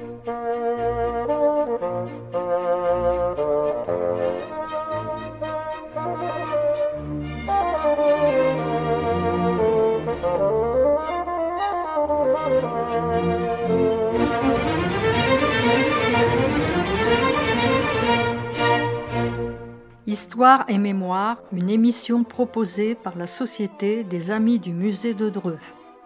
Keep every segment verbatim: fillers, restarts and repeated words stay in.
Histoire et mémoire, une émission proposée par la Société des Amis du Musée de Dreux.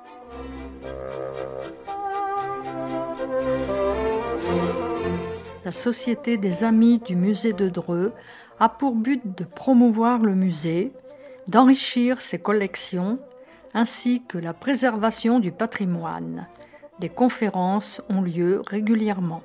La Société des Amis du Musée de Dreux a pour but de promouvoir le musée, d'enrichir ses collections, ainsi que la préservation du patrimoine. Des conférences ont lieu régulièrement.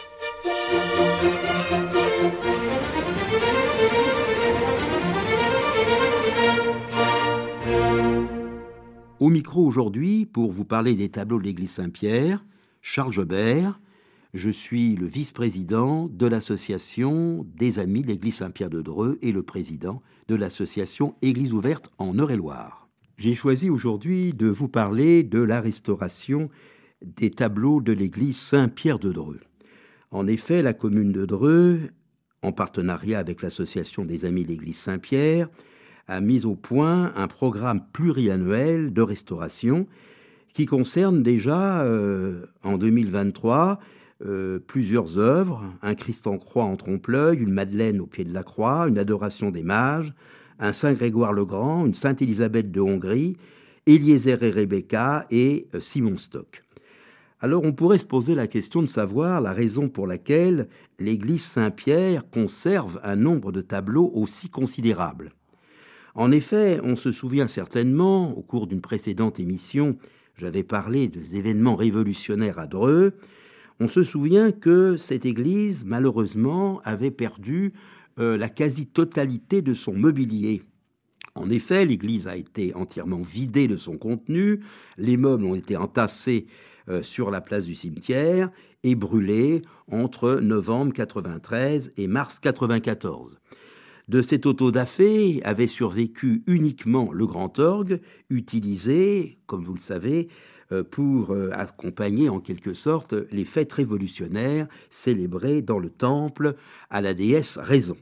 Au micro aujourd'hui, pour vous parler des tableaux de l'église Saint-Pierre, Charles Jobert. Je suis le vice-président de l'association des Amis de l'église Saint-Pierre de Dreux et le président de l'association Église ouverte en Eure-et-Loire. J'ai choisi aujourd'hui de vous parler de la restauration des tableaux de l'église Saint-Pierre de Dreux. En effet, la commune de Dreux, en partenariat avec l'association des Amis de l'église Saint-Pierre, a mis au point un programme pluriannuel de restauration qui concerne déjà, euh, en deux mille vingt-trois, euh, plusieurs œuvres, un Christ en croix en trompe-l'œil, une Madeleine au pied de la croix, une adoration des mages, un Saint Grégoire le Grand, une Sainte Élisabeth de Hongrie, Eliezer et Rebecca et euh, Simon Stock. Alors on pourrait se poser la question de savoir la raison pour laquelle l'église Saint-Pierre conserve un nombre de tableaux aussi considérable. En effet, on se souvient certainement, au cours d'une précédente émission, j'avais parlé des événements révolutionnaires à Dreux, on se souvient que cette église, malheureusement, avait perdu euh, la quasi-totalité de son mobilier. En effet, l'église a été entièrement vidée de son contenu, les meubles ont été entassés euh, sur la place du cimetière et brûlés entre novembre quatre-vingt-treize et mars quatre-vingt-quatorze. De cet auto-da-fé avait survécu uniquement le grand orgue, utilisé, comme vous le savez, pour accompagner en quelque sorte les fêtes révolutionnaires célébrées dans le temple à la déesse Raison.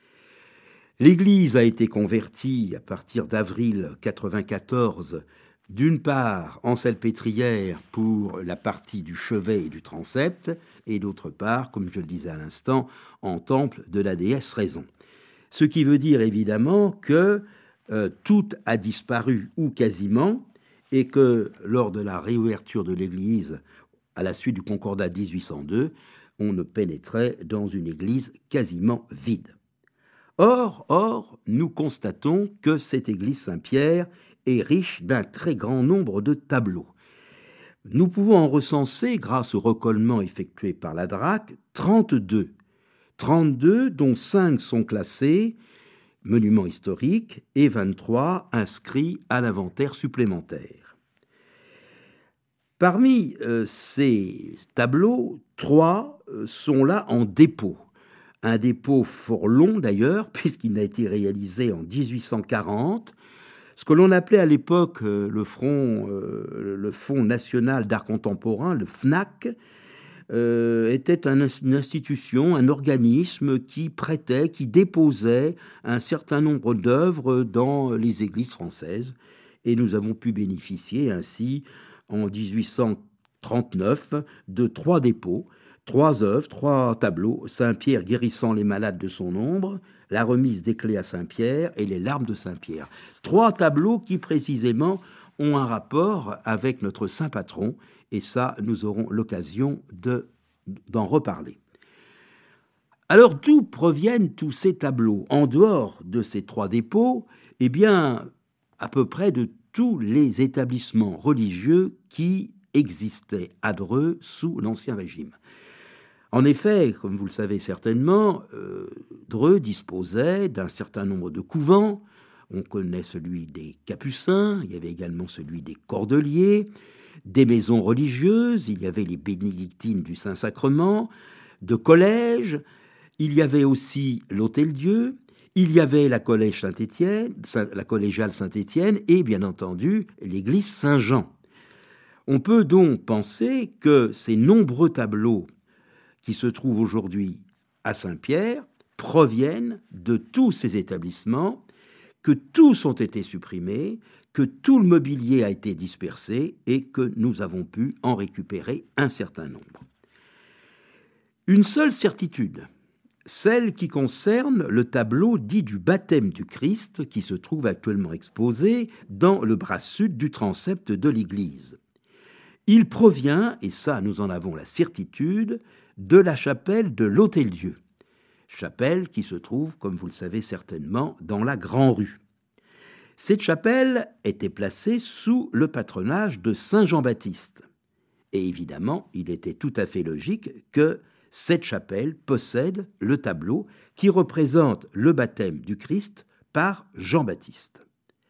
L'église a été convertie à partir d'avril quatre-vingt-quatorze, d'une part en salpêtrière pour la partie du chevet et du transept, et d'autre part, comme je le disais à l'instant, en temple de la déesse Raison. Ce qui veut dire évidemment que euh, tout a disparu ou quasiment, et que lors de la réouverture de l'église à la suite du Concordat dix-huit cent deux, on ne pénétrait dans une église quasiment vide. Or, or, nous constatons que cette église Saint-Pierre est riche d'un très grand nombre de tableaux. Nous pouvons en recenser, grâce au recollement effectué par la D R A C, trente-deux. trente-deux, dont cinq sont classés monuments historiques et vingt-trois inscrits à l'inventaire supplémentaire. Parmi euh, ces tableaux, trois euh, sont là en dépôt. Un dépôt fort long d'ailleurs, puisqu'il n'a été réalisé en dix-huit cent quarante. Ce que l'on appelait à l'époque euh, le, front, euh, le Fonds national d'art contemporain, le F N A C, Euh, était un, une institution, un organisme qui prêtait, qui déposait un certain nombre d'œuvres dans les églises françaises. Et nous avons pu bénéficier ainsi, en dix-huit cent trente-neuf, de trois dépôts, trois œuvres, trois tableaux, Saint-Pierre guérissant les malades de son ombre, la remise des clés à Saint-Pierre et les larmes de Saint-Pierre. Trois tableaux qui précisément ont un rapport avec notre saint patron, et ça, nous aurons l'occasion de, d'en reparler. Alors, d'où proviennent tous ces tableaux? En dehors de ces trois dépôts, eh bien, à peu près de tous les établissements religieux qui existaient à Dreux sous l'Ancien Régime. En effet, comme vous le savez certainement, euh, Dreux disposait d'un certain nombre de couvents. On connaît celui des Capucins, il y avait également celui des Cordeliers, des maisons religieuses, il y avait les bénédictines du Saint-Sacrement, de collèges, il y avait aussi l'Hôtel-Dieu, il y avait la, collège Saint-Étienne, la collégiale Saint-Étienne et bien entendu l'église Saint-Jean. On peut donc penser que ces nombreux tableaux qui se trouvent aujourd'hui à Saint-Pierre proviennent de tous ces établissements, que tous ont été supprimés, que tout le mobilier a été dispersé et que nous avons pu en récupérer un certain nombre. Une seule certitude, celle qui concerne le tableau dit du baptême du Christ qui se trouve actuellement exposé dans le bras sud du transept de l'église. Il provient, et ça nous en avons la certitude, de la chapelle de l'Hôtel-Dieu, chapelle qui se trouve, comme vous le savez certainement, dans la Grand-Rue. Cette chapelle était placée sous le patronage de Saint Jean-Baptiste. Et évidemment, il était tout à fait logique que cette chapelle possède le tableau qui représente le baptême du Christ par Jean-Baptiste.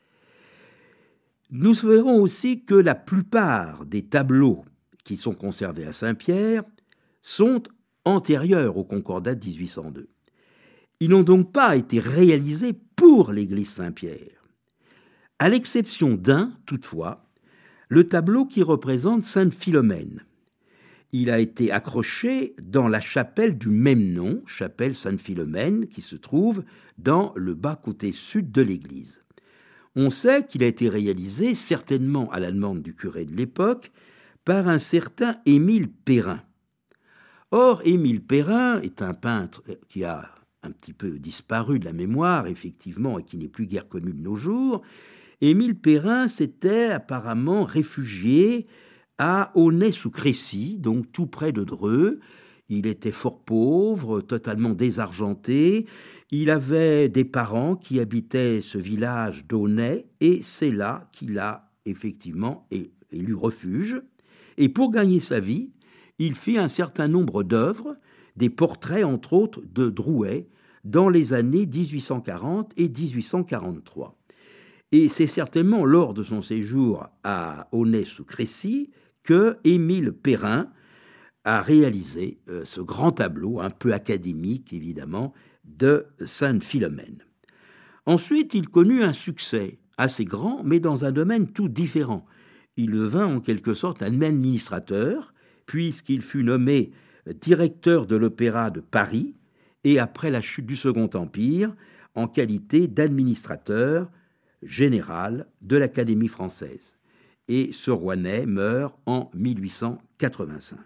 Nous verrons aussi que la plupart des tableaux qui sont conservés à Saint-Pierre sont antérieurs au Concordat de dix-huit cent deux. Ils n'ont donc pas été réalisés pour l'église Saint-Pierre, à l'exception d'un, toutefois, le tableau qui représente Sainte Philomène. Il a été accroché dans la chapelle du même nom, chapelle Sainte-Philomène, qui se trouve dans le bas-côté sud de l'église. On sait qu'il a été réalisé, certainement à la demande du curé de l'époque, par un certain Émile Perrin. Or, Émile Perrin est un peintre qui a un petit peu disparu de la mémoire, effectivement, et qui n'est plus guère connu de nos jours. Émile Perrin s'était apparemment réfugié à Aulnay-sous-Crécy, donc tout près de Dreux. Il était fort pauvre, totalement désargenté. Il avait des parents qui habitaient ce village d'Aulnay, et c'est là qu'il a effectivement élu refuge. Et pour gagner sa vie, il fit un certain nombre d'œuvres, des portraits entre autres de Drouet, dans les années dix-huit cent quarante et dix-huit cent quarante-trois. Et c'est certainement lors de son séjour à Aulnay-sous-Crécy que Émile Perrin a réalisé euh, ce grand tableau, un peu académique évidemment, de Sainte Philomène. Ensuite, il connut un succès assez grand, mais dans un domaine tout différent. Il devint en quelque sorte un administrateur, puisqu'il fut nommé directeur de l'Opéra de Paris, et après la chute du Second Empire, en qualité d'administrateur général de l'Académie française. Et ce Rouennais meurt en mille huit cent quatre-vingt-cinq.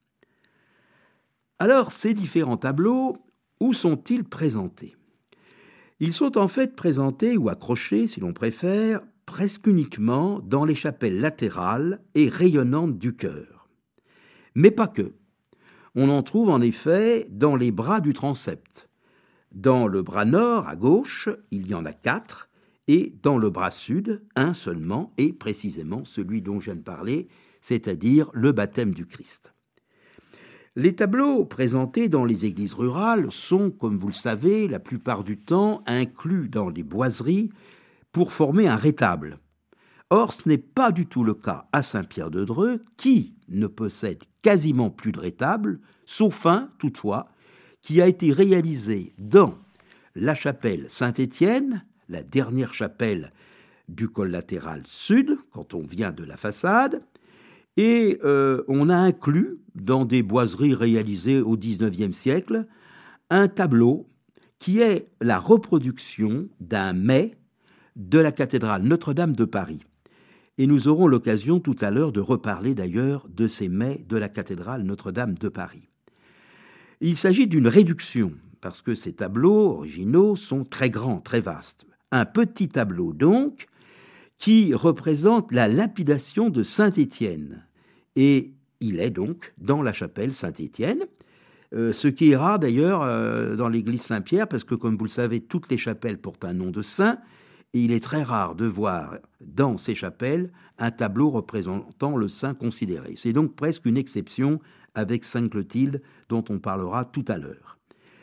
Alors, ces différents tableaux, où sont-ils présentés ? Ils sont en fait présentés ou accrochés, si l'on préfère, presque uniquement dans les chapelles latérales et rayonnantes du chœur. Mais pas que. On en trouve en effet dans les bras du transept. Dans le bras nord, à gauche, il y en a quatre, et dans le bras sud, un seulement, et précisément celui dont je viens de parler, c'est-à-dire le baptême du Christ. Les tableaux présentés dans les églises rurales sont, comme vous le savez, la plupart du temps inclus dans des boiseries pour former un rétable. Or, ce n'est pas du tout le cas à Saint-Pierre-de-Dreux, qui ne possède quasiment plus de rétable, sauf un, toutefois, qui a été réalisé dans la chapelle Saint-Étienne, la dernière chapelle du col latéral sud, quand on vient de la façade, et euh, on a inclus, dans des boiseries réalisées au dix-neuvième siècle, un tableau qui est la reproduction d'un mets de la cathédrale Notre-Dame de Paris. Et nous aurons l'occasion tout à l'heure de reparler d'ailleurs de ces mets de la cathédrale Notre-Dame de Paris. Il s'agit d'une réduction, parce que ces tableaux originaux sont très grands, très vastes. Un petit tableau donc, qui représente la lapidation de Saint-Étienne. Et il est donc dans la chapelle Saint-Étienne, euh, ce qui est rare d'ailleurs euh, dans l'église Saint-Pierre, parce que comme vous le savez, toutes les chapelles portent un nom de saint, et il est très rare de voir dans ces chapelles un tableau représentant le saint considéré. C'est donc presque une exception avec Sainte-Clotilde, dont on parlera tout à l'heure.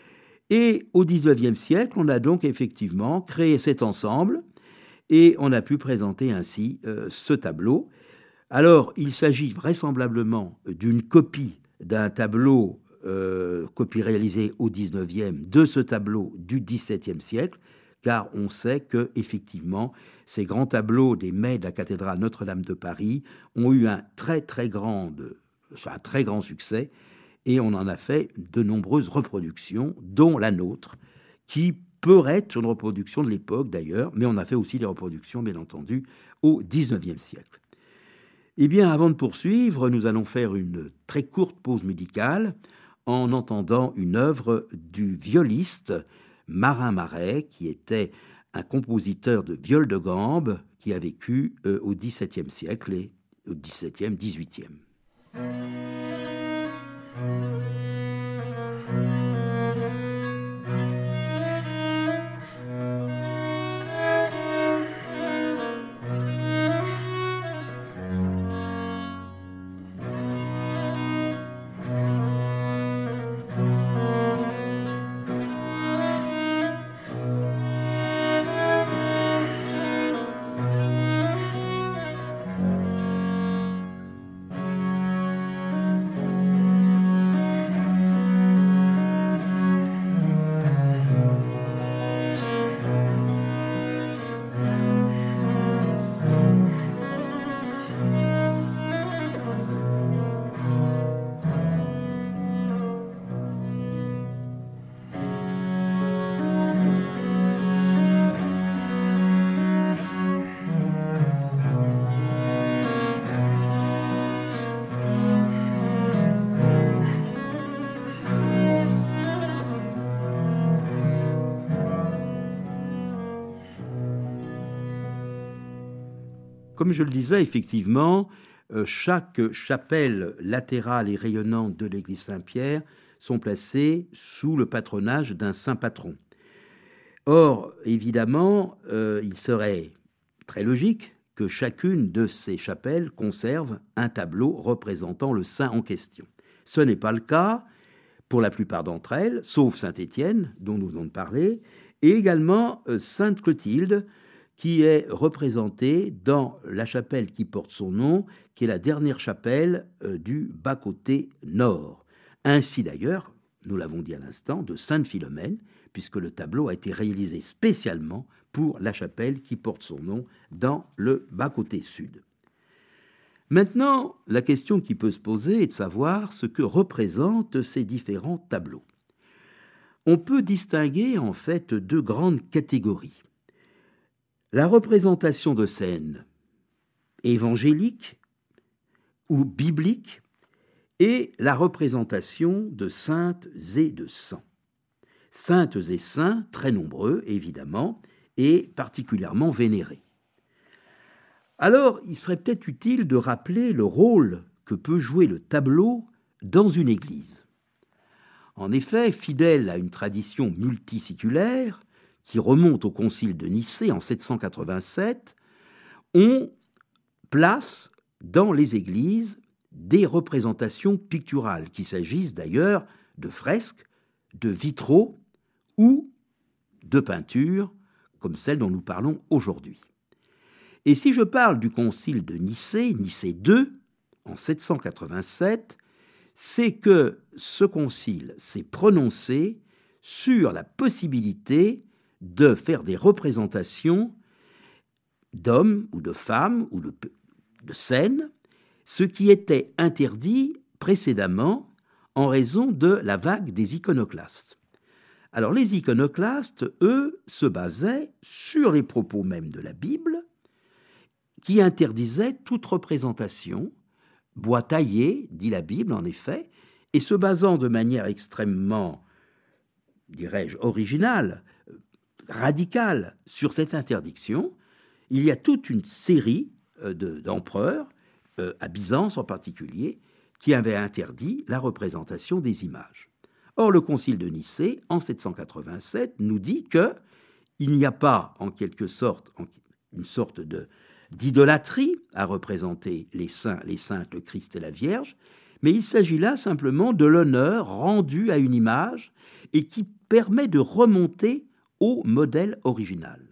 Et au dix-neuvième siècle, on a donc effectivement créé cet ensemble, et on a pu présenter ainsi euh, ce tableau. Alors, il s'agit vraisemblablement d'une copie d'un tableau, euh, copie réalisée au dix-neuvième, de ce tableau du dix-septième siècle, car on sait que, effectivement, ces grands tableaux des mets de la cathédrale Notre-Dame de Paris ont eu un très très grand, un très grand succès, et on en a fait de nombreuses reproductions, dont la nôtre, qui peut être une reproduction de l'époque d'ailleurs, mais on a fait aussi des reproductions, bien entendu, au dix-neuvième siècle. Eh bien, avant de poursuivre, nous allons faire une très courte pause musicale en entendant une œuvre du violiste Marin Marais, qui était un compositeur de viol de gambe qui a vécu euh, au dix-septième siècle et au dix-septième, dix-huitième. Comme je le disais, effectivement, euh, chaque chapelle latérale et rayonnante de l'église Saint-Pierre sont placées sous le patronage d'un saint patron. Or, évidemment, euh, il serait très logique que chacune de ces chapelles conserve un tableau représentant le saint en question. Ce n'est pas le cas pour la plupart d'entre elles, sauf Saint-Étienne, dont nous venons de parler, et également euh, Sainte Clotilde, qui est représentée dans la chapelle qui porte son nom, qui est la dernière chapelle euh, du bas-côté nord. Ainsi d'ailleurs, nous l'avons dit à l'instant, de Sainte Philomène, puisque le tableau a été réalisé spécialement pour la chapelle qui porte son nom dans le bas-côté sud. Maintenant, la question qui peut se poser est de savoir ce que représentent ces différents tableaux. On peut distinguer en fait deux grandes catégories. La représentation de scènes évangéliques ou bibliques et la représentation de saintes et de saints. Saintes et saints, très nombreux évidemment, et particulièrement vénérés. Alors, il serait peut-être utile de rappeler le rôle que peut jouer le tableau dans une église. En effet, fidèle à une tradition multiséculaire, qui remonte au concile de Nicée en sept cent quatre-vingt-sept, on place dans les églises des représentations picturales, qu'il s'agisse d'ailleurs de fresques, de vitraux ou de peintures, comme celle dont nous parlons aujourd'hui. Et si je parle du concile de Nicée, Nicée deux, en sept cent quatre-vingt-sept, c'est que ce concile s'est prononcé sur la possibilité de faire des représentations d'hommes ou de femmes ou de, de scènes, ce qui était interdit précédemment en raison de la vague des iconoclastes. Alors les iconoclastes, eux, se basaient sur les propos même de la Bible, qui interdisaient toute représentation, bois taillé, dit la Bible en effet, et se basant de manière extrêmement, dirais-je, originale, radicale sur cette interdiction, il y a toute une série de, d'empereurs, euh, à Byzance en particulier, qui avaient interdit la représentation des images. Or, le concile de Nicée, en sept cent quatre-vingt-sept, nous dit qu'il n'y a pas, en quelque sorte, une sorte de, d'idolâtrie à représenter les saints, les saintes, le Christ et la Vierge, mais il s'agit là simplement de l'honneur rendu à une image et qui permet de remonter au modèle original.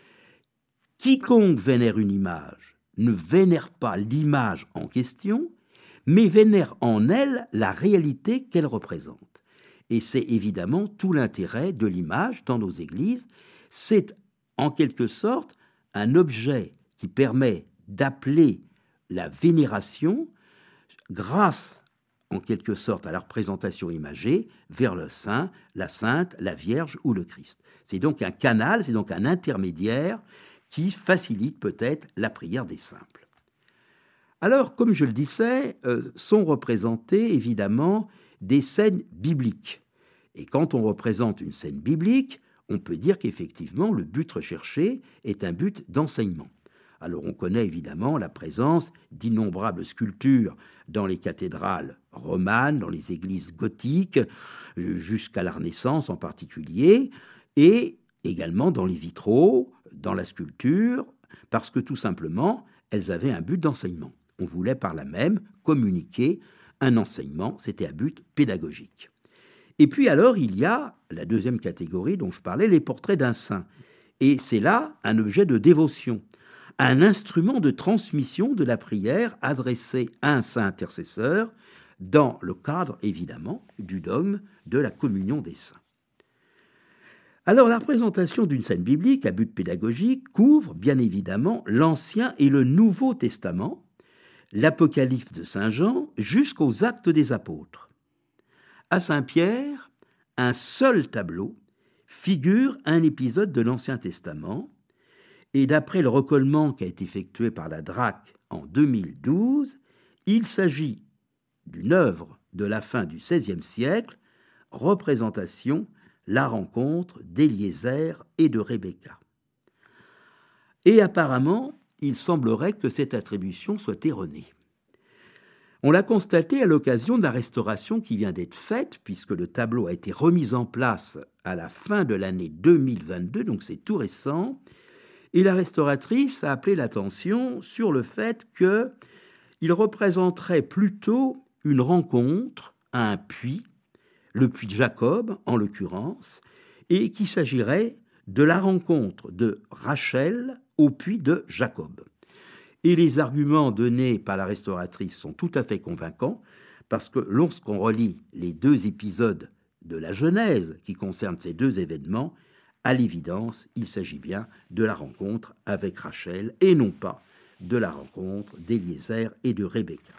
Quiconque vénère une image ne vénère pas l'image en question, mais vénère en elle la réalité qu'elle représente. Et c'est évidemment tout l'intérêt de l'image dans nos églises. C'est en quelque sorte un objet qui permet d'appeler la vénération grâce en quelque sorte à la représentation imagée vers le saint, la sainte, la Vierge ou le Christ. C'est donc un canal, c'est donc un intermédiaire qui facilite peut-être la prière des simples. Alors, comme je le disais, euh, sont représentées évidemment des scènes bibliques. Et quand on représente une scène biblique, on peut dire qu'effectivement le but recherché est un but d'enseignement. Alors on connaît évidemment la présence d'innombrables sculptures dans les cathédrales romanes, dans les églises gothiques, jusqu'à la Renaissance en particulier, et également dans les vitraux, dans la sculpture, parce que tout simplement, elles avaient un but d'enseignement. On voulait par là même communiquer un enseignement, c'était un but pédagogique. Et puis alors, il y a la deuxième catégorie dont je parlais, les portraits d'un saint. Et c'est là un objet de dévotion, un instrument de transmission de la prière adressé à un saint intercesseur dans le cadre, évidemment, du dogme de la communion des saints. Alors, la représentation d'une scène biblique à but pédagogique couvre, bien évidemment, l'Ancien et le Nouveau Testament, l'Apocalypse de Saint Jean, jusqu'aux Actes des Apôtres. À Saint-Pierre, un seul tableau figure un épisode de l'Ancien Testament, et d'après le recollement qui a été effectué par la D R A C en deux mille douze, il s'agit d'une œuvre de la fin du seizième siècle, représentation la rencontre d'Éliézer et de Rebecca. Et apparemment, il semblerait que cette attribution soit erronée. On l'a constaté à l'occasion de la restauration qui vient d'être faite, puisque le tableau a été remis en place à la fin de l'année deux mille vingt-deux, donc c'est tout récent, et la restauratrice a appelé l'attention sur le fait qu'il représenterait plutôt une rencontre à un puits, le puits de Jacob en l'occurrence, et qu'il s'agirait de la rencontre de Rachel au puits de Jacob. Et les arguments donnés par la restauratrice sont tout à fait convaincants, parce que lorsqu'on relit les deux épisodes de la Genèse qui concernent ces deux événements, à l'évidence, il s'agit bien de la rencontre avec Rachel et non pas de la rencontre d'Éliézer et de Rebecca.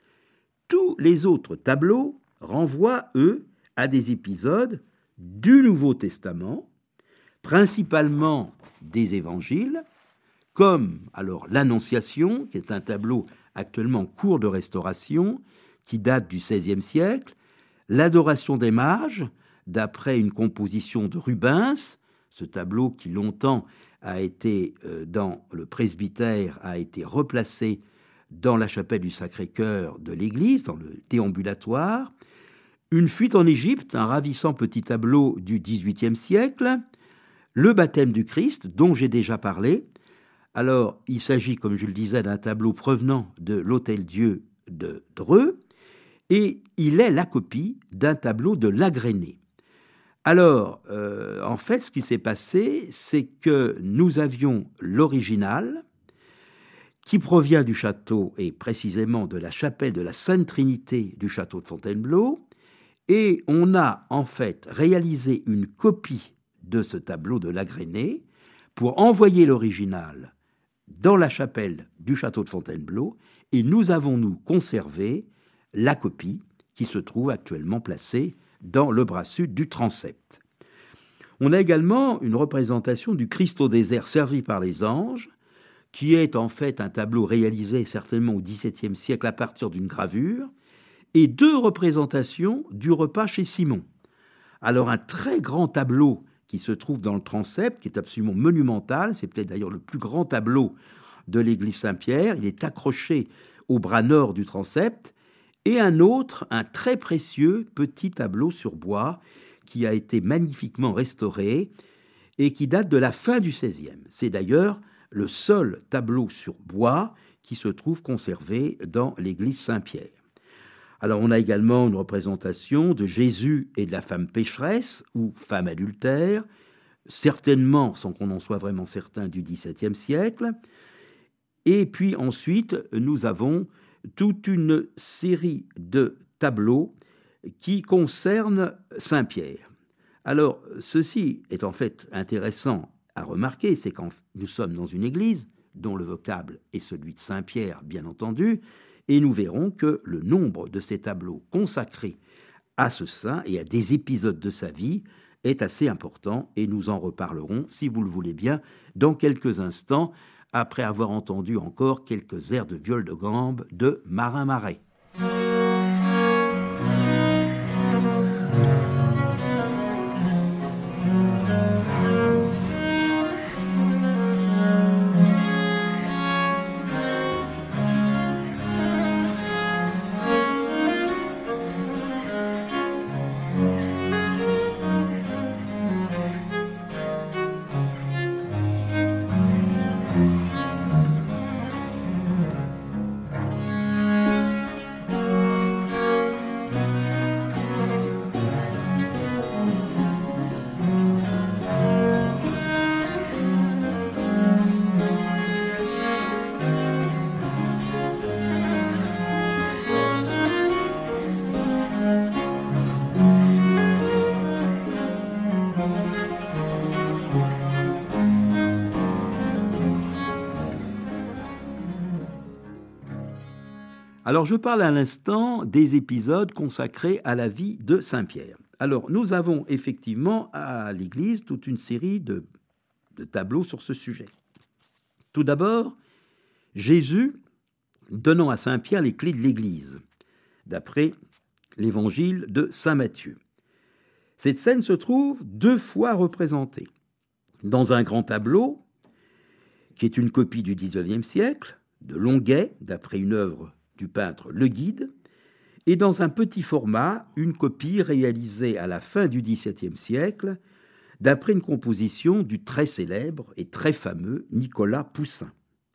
Tous les autres tableaux renvoient, eux, à des épisodes du Nouveau Testament, principalement des évangiles, comme alors l'Annonciation, qui est un tableau actuellement en cours de restauration, qui date du seizième siècle, l'Adoration des mages, d'après une composition de Rubens, ce tableau qui longtemps a été euh, dans le presbytère, a été replacé dans la chapelle du Sacré-Cœur de l'église, dans le déambulatoire, une fuite en Égypte, un ravissant petit tableau du dix-huitième siècle, le baptême du Christ, dont j'ai déjà parlé. Alors, il s'agit, comme je le disais, d'un tableau provenant de l'Hôtel-Dieu de Dreux, et il est la copie d'un tableau de Lagrené. Alors, euh, en fait, ce qui s'est passé, c'est que nous avions l'original, qui provient du château, et précisément de la chapelle de la Sainte Trinité du château de Fontainebleau, et on a en fait réalisé une copie de ce tableau de Lagrené pour envoyer l'original dans la chapelle du château de Fontainebleau, et nous avons, nous, conservé la copie qui se trouve actuellement placée dans le bras sud du transept. On a également une représentation du Christ au désert servi par les anges, qui est en fait un tableau réalisé certainement au dix-septième siècle à partir d'une gravure, et deux représentations du repas chez Simon. Alors un très grand tableau qui se trouve dans le transept, qui est absolument monumental, c'est peut-être d'ailleurs le plus grand tableau de l'église Saint-Pierre, il est accroché au bras nord du transept, et un autre, un très précieux petit tableau sur bois, qui a été magnifiquement restauré et qui date de la fin du seizième. C'est d'ailleurs le seul tableau sur bois qui se trouve conservé dans l'église Saint-Pierre. Alors on a également une représentation de Jésus et de la femme pécheresse ou femme adultère, certainement, sans qu'on en soit vraiment certain, du dix-septième siècle. Et puis ensuite, nous avons toute une série de tableaux qui concernent Saint-Pierre. Alors, ceci est en fait intéressant à remarquer, c'est quand nous sommes dans une église, dont le vocable est celui de Saint-Pierre, bien entendu, Et nous verrons que le nombre de ces tableaux consacrés à ce saint et à des épisodes de sa vie est assez important, et nous en reparlerons, si vous le voulez bien, dans quelques instants, après avoir entendu encore quelques airs de viol de gambe de Marin Marais. Alors, je parle à l'instant des épisodes consacrés à la vie de Saint-Pierre. Alors, nous avons effectivement à l'Église toute une série de, de tableaux sur ce sujet. Tout d'abord, Jésus donnant à Saint-Pierre les clés de l'Église, d'après l'évangile de Saint Matthieu. Cette scène se trouve deux fois représentée. Dans un grand tableau, qui est une copie du dix-neuvième siècle, de Longuet, d'après une œuvre du peintre Le Guide, et dans un petit format, une copie réalisée à la fin du dix-septième siècle, d'après une composition du très célèbre et très fameux Nicolas Poussin.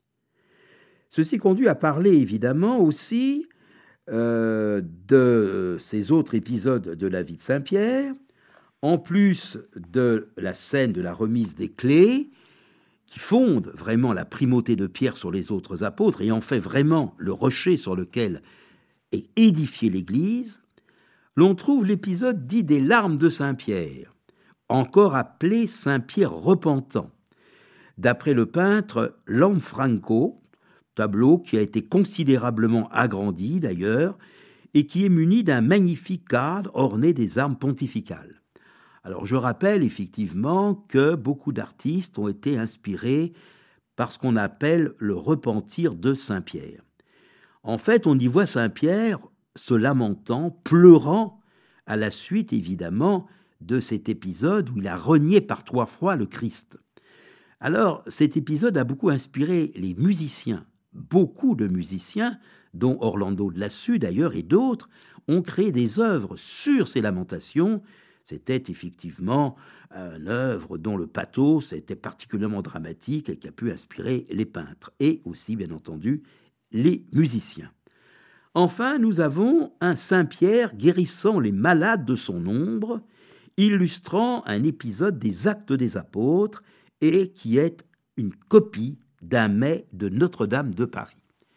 Ceci conduit à parler évidemment aussi euh, de ces autres épisodes de la vie de Saint-Pierre, en plus de la scène de la remise des clés, qui fonde vraiment la primauté de Pierre sur les autres apôtres et en fait vraiment le rocher sur lequel est édifiée l'Église, l'on trouve l'épisode dit des larmes de Saint-Pierre, encore appelé Saint-Pierre repentant, d'après le peintre Lanfranco, tableau qui a été considérablement agrandi d'ailleurs et qui est muni d'un magnifique cadre orné des armes pontificales. Alors je rappelle effectivement que beaucoup d'artistes ont été inspirés par ce qu'on appelle le repentir de Saint-Pierre. En fait, on y voit Saint-Pierre se lamentant, pleurant, à la suite évidemment de cet épisode où il a renié par trois fois le Christ. Alors cet épisode a beaucoup inspiré les musiciens. Beaucoup de musiciens, dont Orlando de Lassus d'ailleurs et d'autres, ont créé des œuvres sur ces lamentations. C'était effectivement une œuvre dont le pathos était particulièrement dramatique et qui a pu inspirer les peintres et aussi, bien entendu, les musiciens. Enfin, nous avons un Saint-Pierre guérissant les malades de son ombre, illustrant un épisode des Actes des Apôtres et qui est une copie d'un mai de Notre-Dame de Paris.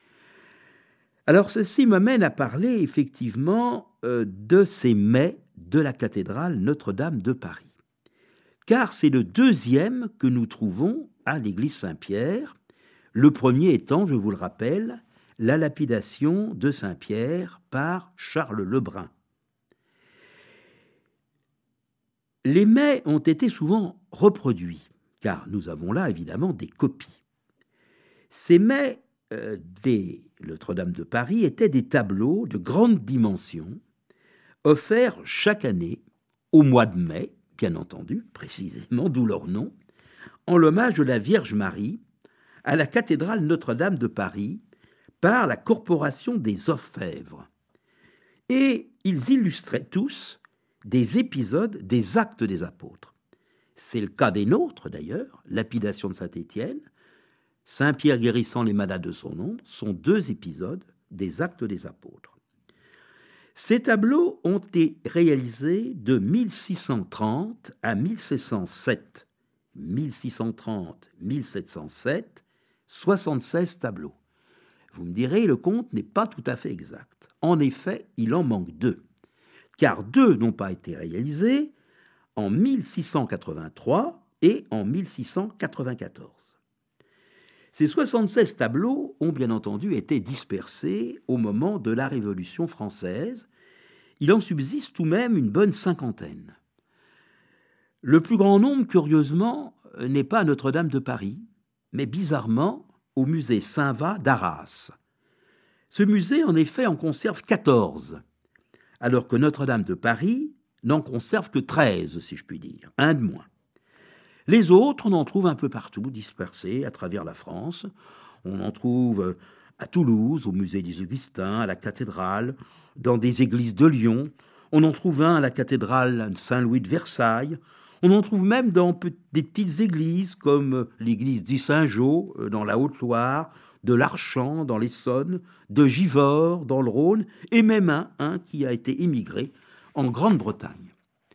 Alors, ceci m'amène à parler effectivement euh, de ces mets de la cathédrale Notre-Dame de Paris. Car c'est le deuxième que nous trouvons à l'église Saint-Pierre, le premier étant, je vous le rappelle, la lapidation de Saint-Pierre par Charles Lebrun. Les mets ont été souvent reproduits, car nous avons là évidemment des copies. Ces mets euh, des Notre-Dame de Paris étaient des tableaux de grande dimension, offerts chaque année, au mois de mai, bien entendu, précisément, d'où leur nom, en l'hommage de la Vierge Marie, à la cathédrale Notre-Dame de Paris, par la Corporation des Orfèvres. Et ils illustraient tous des épisodes des Actes des Apôtres. C'est le cas des nôtres, d'ailleurs, lapidation de Saint-Étienne, Saint-Pierre guérissant les malades de son ombre, sont deux épisodes des Actes des Apôtres. Ces tableaux ont été réalisés de mille six cent trente à mille sept cent sept. mille six cent trente à mille sept cent sept, soixante-seize tableaux. Vous me direz, le compte n'est pas tout à fait exact. En effet, il en manque deux, car deux n'ont pas été réalisés en mille six cent quatre-vingt-trois et en mille six cent quatre-vingt-quatorze. Ces soixante-seize tableaux ont bien entendu été dispersés au moment de la Révolution française. Il en subsiste tout de même une bonne cinquantaine. Le plus grand nombre, curieusement, n'est pas à Notre-Dame de Paris, mais bizarrement au musée Saint-Va d'Arras. Ce musée, en effet, en conserve quatorze, alors que Notre-Dame de Paris n'en conserve que treize, si je puis dire, un de moins. Les autres, on en trouve un peu partout, dispersés à travers la France. On en trouve à Toulouse, au musée des Augustins, à la cathédrale, dans des églises de Lyon. On en trouve un à la cathédrale Saint-Louis de Versailles. On en trouve même dans des petites églises, comme l'église d'Issingeau, dans la Haute-Loire, de l'Archamp, dans l'Essonne, de Givors, dans le Rhône, et même un, un qui a été immigré en Grande-Bretagne.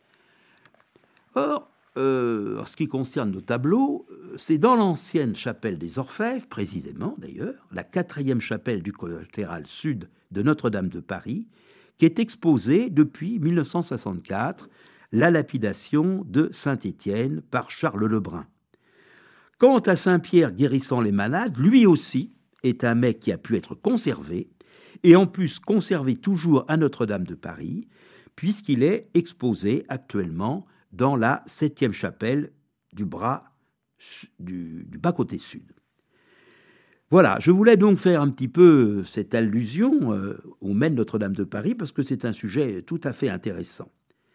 Or, Euh, en ce qui concerne nos tableaux, c'est dans l'ancienne chapelle des Orfèvres, précisément d'ailleurs, la quatrième chapelle du collatéral sud de Notre-Dame de Paris, qui est exposée depuis mille neuf cent soixante-quatre, la lapidation de Saint-Étienne par Charles Lebrun. Quant à Saint-Pierre guérissant les malades, lui aussi est un mec qui a pu être conservé, et en plus conservé toujours à Notre-Dame de Paris, puisqu'il est exposé actuellement dans la septième chapelle du, bras, du, du bas-côté sud. Voilà, je voulais donc faire un petit peu cette allusion euh, au Maine Notre-Dame de Paris, parce que c'est un sujet tout à fait intéressant.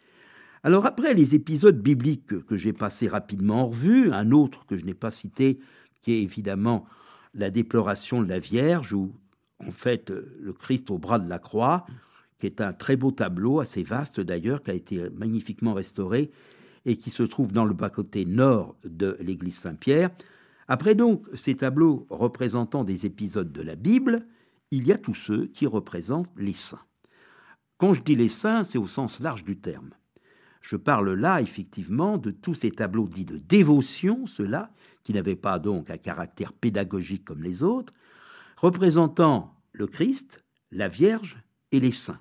Alors après les épisodes bibliques que, que j'ai passés rapidement en revue, un autre que je n'ai pas cité, qui est évidemment la déploration de la Vierge, où en fait le Christ au bras de la croix, qui est un très beau tableau, assez vaste d'ailleurs, qui a été magnifiquement restauré et qui se trouve dans le bas-côté nord de l'église Saint-Pierre. Après donc ces tableaux représentant des épisodes de la Bible, il y a tous ceux qui représentent les saints. Quand je dis les saints, c'est au sens large du terme. Je parle là, effectivement, de tous ces tableaux dits de dévotion, ceux-là, qui n'avaient pas donc un caractère pédagogique comme les autres, représentant le Christ, la Vierge et les saints.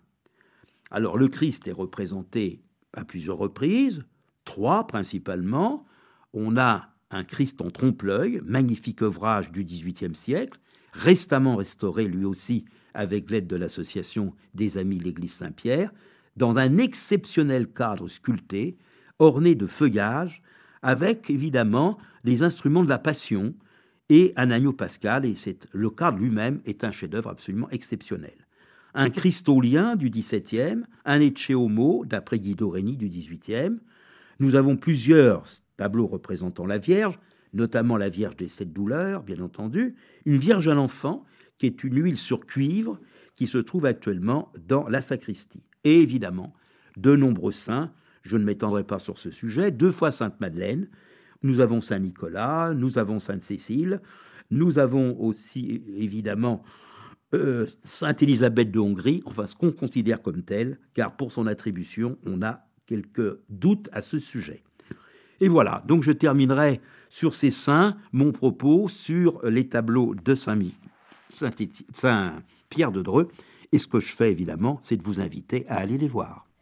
Alors le Christ est représenté à plusieurs reprises, trois principalement. On a un Christ en trompe-l'œil, magnifique ouvrage du dix-huitième siècle, récemment restauré lui aussi avec l'aide de l'association des Amis de l'Église Saint-Pierre, dans un exceptionnel cadre sculpté, orné de feuillages, avec évidemment les instruments de la Passion et un agneau pascal, et c'est, le cadre lui-même est un chef-d'œuvre absolument exceptionnel. Un Christolien du dix-septième, un Ecce Homo d'après Guido Reni du dix-huitième. Nous avons plusieurs tableaux représentant la Vierge, notamment la Vierge des Sept Douleurs, bien entendu, une Vierge à l'Enfant, qui est une huile sur cuivre, qui se trouve actuellement dans la sacristie. Et évidemment, de nombreux saints, je ne m'étendrai pas sur ce sujet, deux fois Sainte-Madeleine, nous avons Saint-Nicolas, nous avons Sainte-Cécile, nous avons aussi, évidemment, Euh, Sainte-Élisabeth de Hongrie, enfin ce qu'on considère comme tel, car pour son attribution, on a quelques doutes à ce sujet. Et voilà, donc je terminerai sur ces saints, mon propos sur les tableaux de Saint-Pierre de Dreux, et ce que je fais évidemment, c'est de vous inviter à aller les voir.